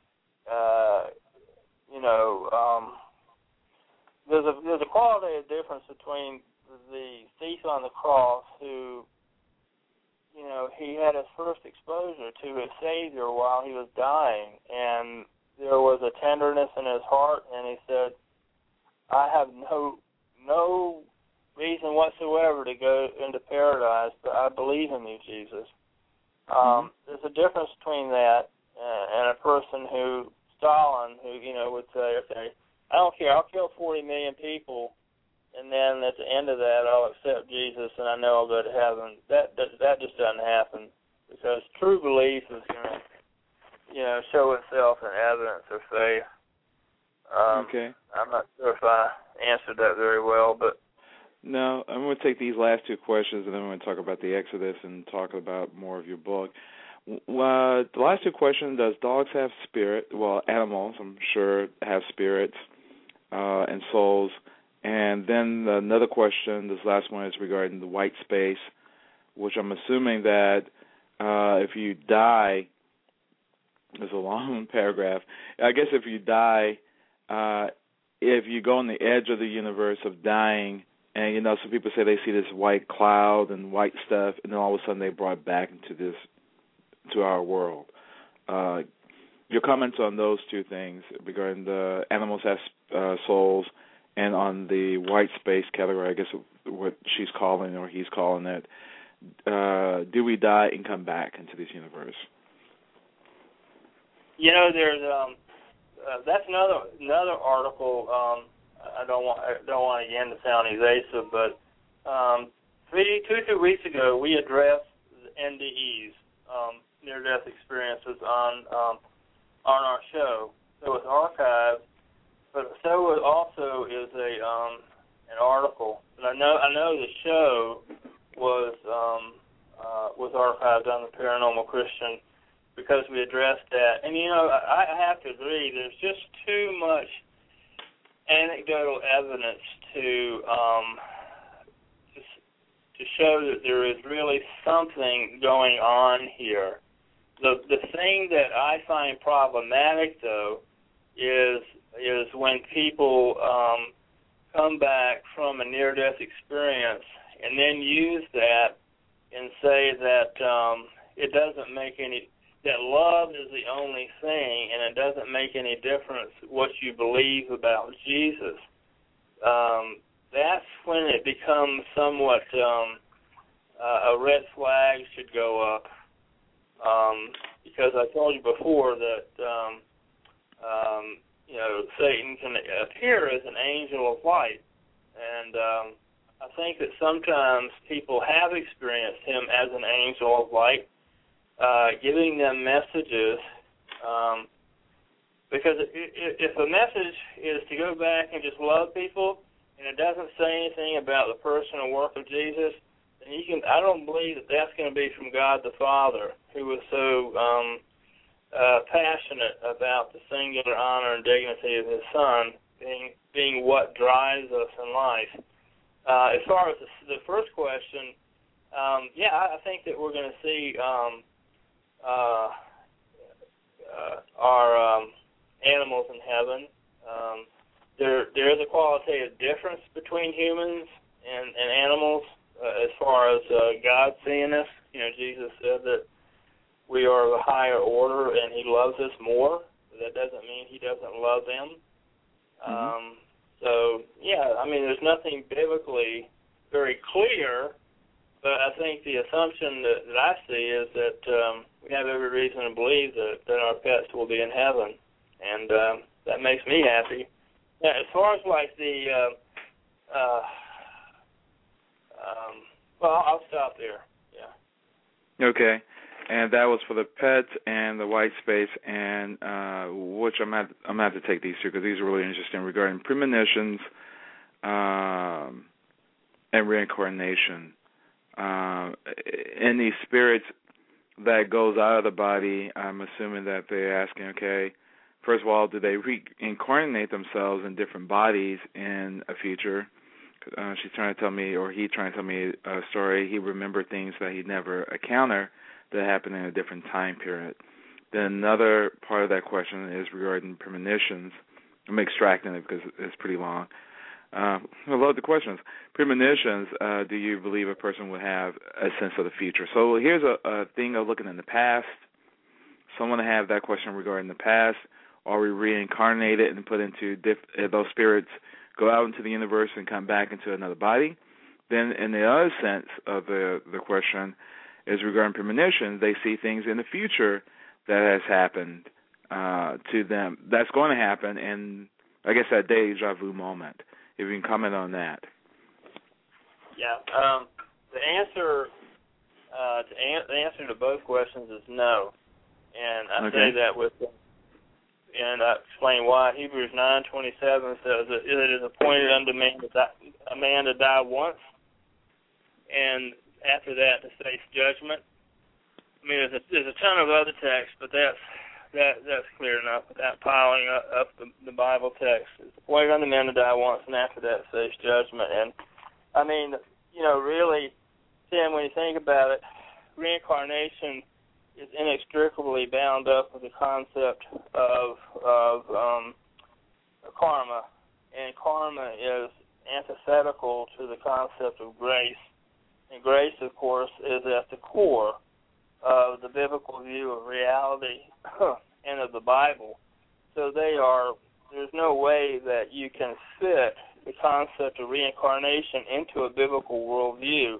S5: there's a qualitative difference between the thief on the cross who, he had his first exposure to his Savior while he was dying, and there was a tenderness in his heart, and he said, I have no reason whatsoever to go into paradise, but I believe in you, Jesus. There's a difference between that and a person who, Stalin, who, would say, okay, I don't care, I'll kill 40 million people, and then at the end of that, I'll accept Jesus, and I know I'll go to heaven. That just doesn't happen, because true belief is going to, show itself in evidence of faith.
S4: Okay.
S5: I'm not sure if I answered that very well, but...
S4: No, I'm going to take these last two questions, and then we're going to talk about the Exodus and talk about more of your book. The last two questions, does dogs have spirit? Well, animals, I'm sure, have spirits and souls. And then another question, this last one is regarding the white space, which I'm assuming that if you die, there's a long paragraph. I guess if you die, if you go on the edge of the universe of dying, and some people say they see this white cloud and white stuff, and then all of a sudden they brought back to our world. Your comments on those two things regarding the animals have souls, and on the white space category, I guess what she's calling or he's calling it, do we die and come back into this universe?
S5: There's that's another article. I don't want again to sound evasive, but 2 weeks ago we addressed NDEs, near-death experiences, on our show. So it's archived, but so it also is an article. But I know the show was archived on the Paranormal Christian because we addressed that. And I have to agree, there's just too much anecdotal evidence to show that there is really something going on here. The thing that I find problematic, though, is when people come back from a near-death experience and then use that and say that it doesn't make any, that love is the only thing, and it doesn't make any difference what you believe about Jesus. That's when it becomes somewhat a red flag should go up. Because I told you before that Satan can appear as an angel of light, and I think that sometimes people have experienced him as an angel of light, giving them messages. Because if the message is to go back and just love people, and it doesn't say anything about the person or work of Jesus, then I don't believe that that's going to be from God the Father, who was so passionate about the singular honor and dignity of his Son being what drives us in life. As far as the first question, I think that we're going to see our animals in heaven. There is a qualitative difference between humans and animals. as far as God seeing us, Jesus said that we are of a higher order and he loves us more. That doesn't mean he doesn't love them. So, yeah, I mean, there's nothing biblically very clear, but I think the assumption that I see is that we have every reason to believe that our pets will be in heaven, and that makes me happy. Now, as far as like the, well, I'll stop there. Yeah.
S4: Okay. And that was for the pets and the white space, and which I'm going to have to take these two because these are really interesting regarding premonitions and reincarnation. In these spirits that goes out of the body, I'm assuming that they're asking, okay, first of all, do they reincarnate themselves in different bodies in a future? She's trying to tell me, or he's trying to tell me a story. He remembered things that he'd never encountered that happened in a different time period. Then another part of that question is regarding premonitions. I'm extracting it because it's pretty long. I love the questions. Premonitions, do you believe a person would have a sense of the future? So here's a thing of looking in the past. Someone have that question regarding the past. Are we reincarnated and put into those spirits go out into the universe and come back into another body? Then in the other sense of the question is regarding premonitions, they see things in the future that has happened to them. That's going to happen in, I guess, that deja vu moment. If you can comment on that.
S5: Yeah. The answer to both questions is no. And I say that and I explain why. Hebrews 9:27 says that it is appointed unto a man to die once, and after that to face judgment. I mean, there's a ton of other texts, but that's clear enough without piling up the Bible text. It's appointed unto men to die once, and after that to face judgment. And I mean, really, Tim, when you think about it, reincarnation is inextricably bound up with the concept of karma, and karma is antithetical to the concept of grace. And grace, of course, is at the core of the biblical view of reality and of the Bible. So there's no way that you can fit the concept of reincarnation into a biblical worldview.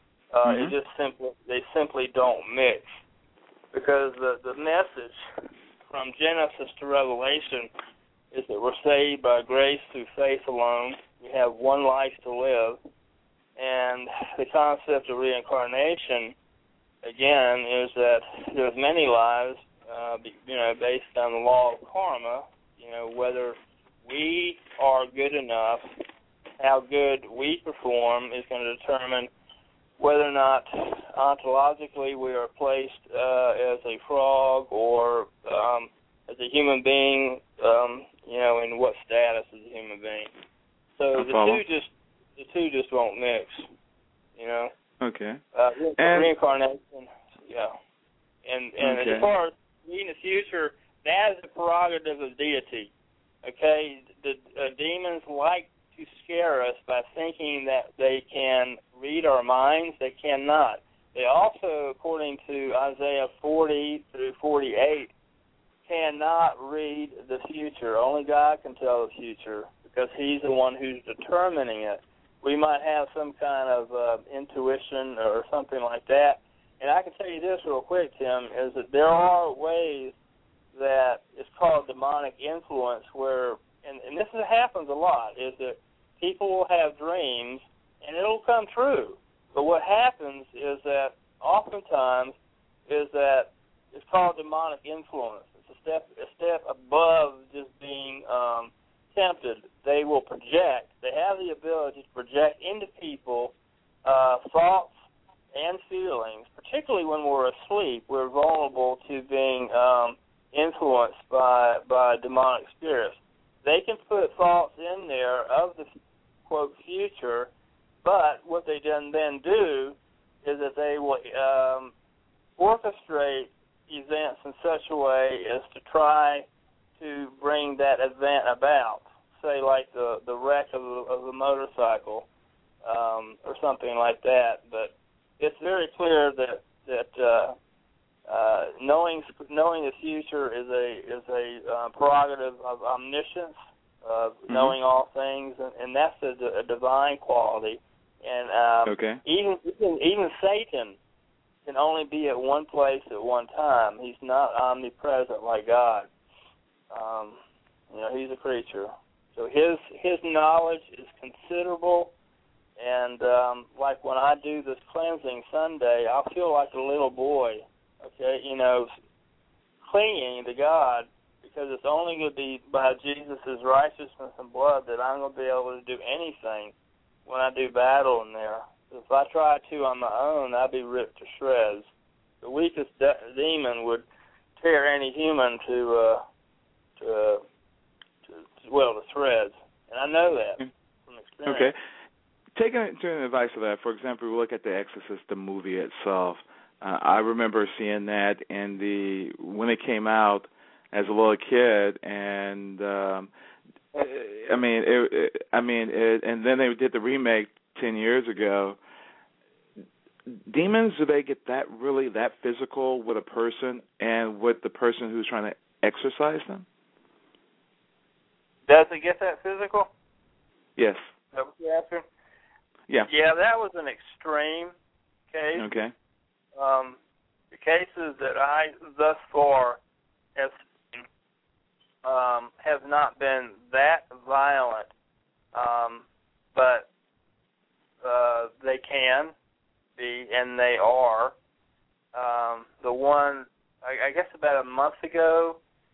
S5: They simply don't mix. Because the message from Genesis to Revelation is that we're saved by grace through faith alone. We have one life to live. And the concept of reincarnation, again, is that there's many lives, based on the law of karma, whether we are good enough, how good we perform is going to determine whether or not ontologically we are placed as a frog or as a human being, in what status as a human being. So the two just won't mix,
S4: Okay.
S5: Reincarnation, yeah. And
S4: okay.
S5: As far as seeing the future, that is the prerogative of deity. Okay, the demons like to scare us by thinking that they can read our minds. They cannot. They also, according to Isaiah 40 through 48, cannot read the future. Only God can tell the future because he's the one who's determining it. We might have some kind of intuition or something like that. And I can tell you this real quick, Tim, is that there are ways that it's called demonic influence where, and this happens a lot, is that people will have dreams and it'll come true. But what happens is that oftentimes is that it's called demonic influence. It's a step above just being tempted. They will project. They have the ability to project into people thoughts and feelings, particularly when we're asleep. We're vulnerable to being influenced by demonic spirits. They can put thoughts in there of the, quote, future, but what they then do is that they will orchestrate events in such a way as to try to bring that event about. Say, like the wreck of the motorcycle. or something like that. But it's very clear that knowing the future is a prerogative of omniscience, of knowing all things, and that's a divine quality. And even Satan can only be at one place at one time. He's not omnipresent like God. He's a creature. So his knowledge is considerable, and like when I do this cleansing Sunday, I feel like a little boy, okay, clinging to God, because it's only going to be by Jesus' righteousness and blood that I'm going to be able to do anything when I do battle in there. If I try to on my own, I'd be ripped to shreds. The weakest demon would tear any human to shreds, and I know that from experience.
S4: Okay. Taking advice of that, for example, we look at The Exorcist, the movie itself. I remember seeing that when it came out as a little kid, and and then they did the remake 10 years ago. Demons, do they get that physical with a person and with the person who's trying to exorcise them?
S5: Does it get that physical?
S4: Yes.
S5: Is that what you're asking?
S4: Yeah.
S5: Yeah, that was an extreme case.
S4: Okay.
S5: The cases that I thus far have seen have not been that violent, but they can be, and they are. The one, I guess about a month ago,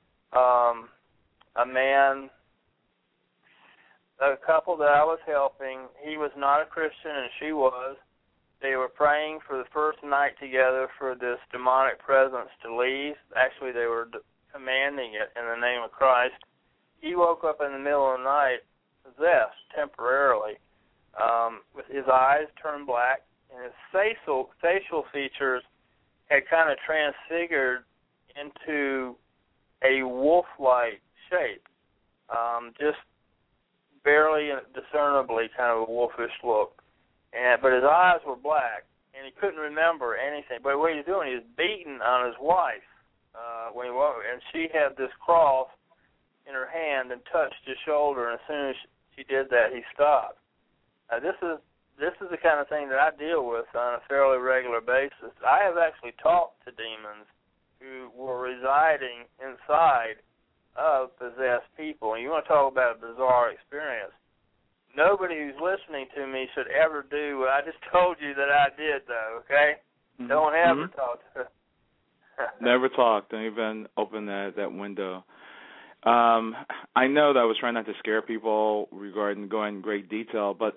S5: a couple that I was helping, he was not a Christian and she was. They were praying for the first night together for this demonic presence to leave. Actually, they were commanding it in the name of Christ. He woke up in the middle of the night, possessed temporarily, with his eyes turned black, and his facial features had kind of transfigured into a wolf-like shape, just barely discernibly kind of a wolfish look. But his eyes were black, and he couldn't remember anything. But what he was doing, he was beating on his wife when he woke, and she had this cross in her hand and touched his shoulder, and as soon as she did that, he stopped. This is the kind of thing that I deal with on a fairly regular basis. I have actually talked to demons who were residing inside of possessed people. And you want to talk about a bizarre experience. Nobody who's listening to me should ever do what I just told you that I did, though, okay? Mm-hmm. Don't ever talk to
S4: Never talk. Don't even open that window. I know that I was trying not to scare people regarding going in great detail, but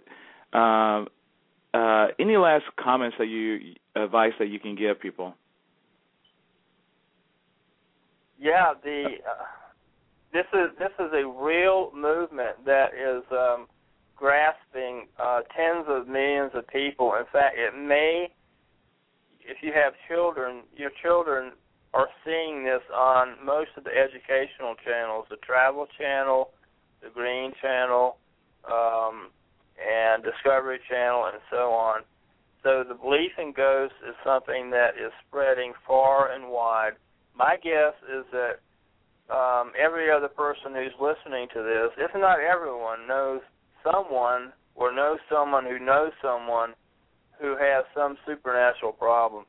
S4: any last comments advice that you can give people?
S5: Yeah, this is a real movement that is grasping tens of millions of people. In fact, it may, if you have children, your children are seeing this on most of the educational channels, the Travel Channel, the Green Channel, and Discovery Channel, and so on. So the belief in ghosts is something that is spreading far and wide. My guess is that every other person who's listening to this, if not everyone, knows someone or knows someone who knows someone who has some supernatural problem.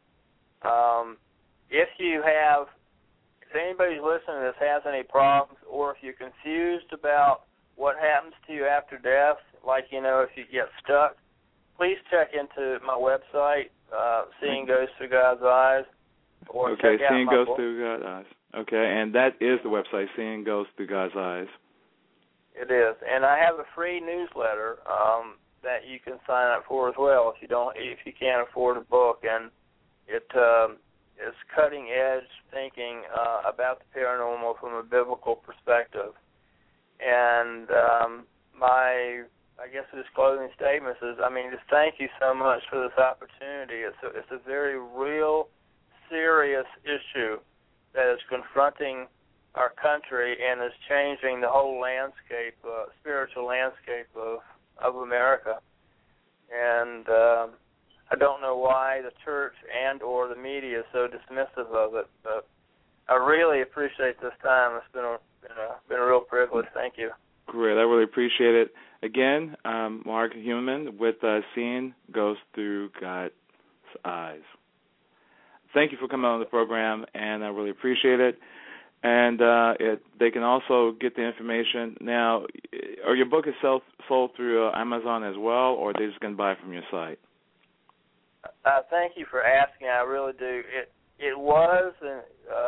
S5: If anybody's listening to this has any problems, or if you're confused about what happens to you after death, like, if you get stuck, please check into my website, Seeing Ghosts Through God's Eyes. Or
S4: okay, Seeing Ghosts Through God's Eyes. Okay, and that is the website, Seeing Ghosts Through God's Eyes.
S5: It is, and I have a free newsletter that you can sign up for as well if you can't afford a book, and it is cutting edge thinking about the paranormal from a biblical perspective. And my closing statements is, just thank you so much for this opportunity. It's a very real, serious issue that is confronting our country and is changing the whole landscape, spiritual landscape of America. and I don't know why the church and or the media is so dismissive of it, but I really appreciate this time. It's been a real privilege. Thank you.
S4: Great. I really appreciate it. Again, Mark Heumann with Seeing Goes Through God's Eyes. Thank you for coming on the program, and I really appreciate it. And they can also get the information. Now, are your book is sold through Amazon as well, or are they just going to buy it from your site?
S5: Thank you for asking. I really do. It was, and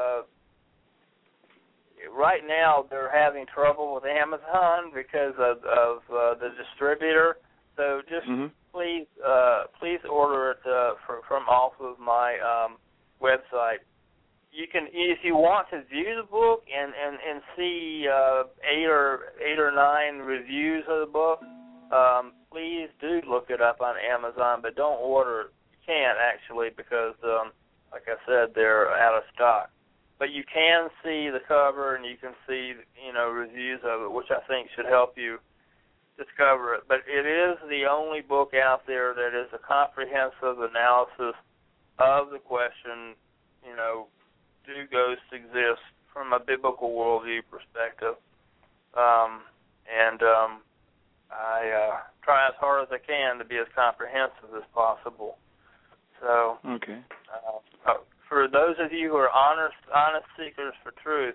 S5: right now they're having trouble with Amazon because of the distributor. So just please order it from off of my website. You can, if you want to view the book and see 8 or 9 reviews of the book, please do look it up on Amazon, but don't order it. You can't actually because, like I said, they're out of stock. But you can see the cover and you can see, reviews of it, which I think should help you discover it. But it is the only book out there that is a comprehensive analysis of the question, do ghosts exist from a biblical worldview perspective? I try as hard as I can to be as comprehensive as possible. So,
S4: okay.
S5: For those of you who are honest seekers for truth,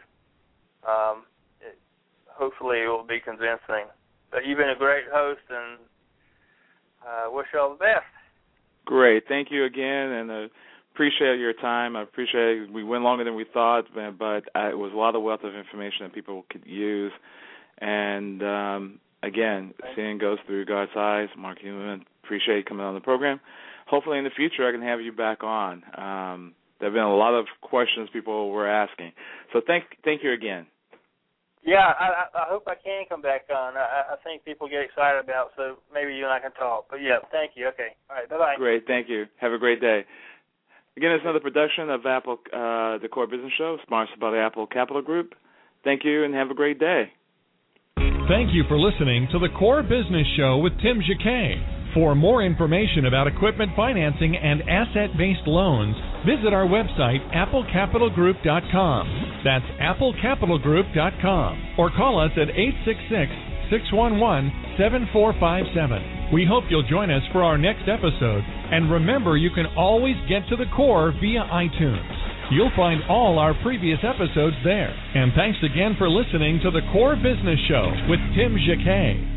S5: hopefully it will be convincing. But you've been a great host, and I wish you all the best.
S4: Great. Thank you again, and appreciate your time. I appreciate it. We went longer than we thought, but it was a lot of wealth of information that people could use. And, again, Seeing Goes Through God's Eyes. Mark Heumann, appreciate you coming on the program. Hopefully in the future I can have you back on. There have been a lot of questions people were asking. So thank you again.
S5: Yeah, I hope I can come back on. I think people get excited about it, so maybe you and I can talk. But, yeah, thank you. Okay. All right, bye-bye.
S4: Great. Thank you. Have a great day. Again, it's another production of Apple, the Core Business Show, sponsored by the Apple Capital Group. Thank you, and have a great day.
S2: Thank you for listening to the Core Business Show with Tim Jacquet. For more information about equipment financing and asset-based loans, visit our website, applecapitalgroup.com. That's applecapitalgroup.com. Or call us at 866-611-7457. We hope you'll join us for our next episode. And remember, you can always get to the core via iTunes. You'll find all our previous episodes there. And thanks again for listening to the Core Business Show with Tim Jacquet.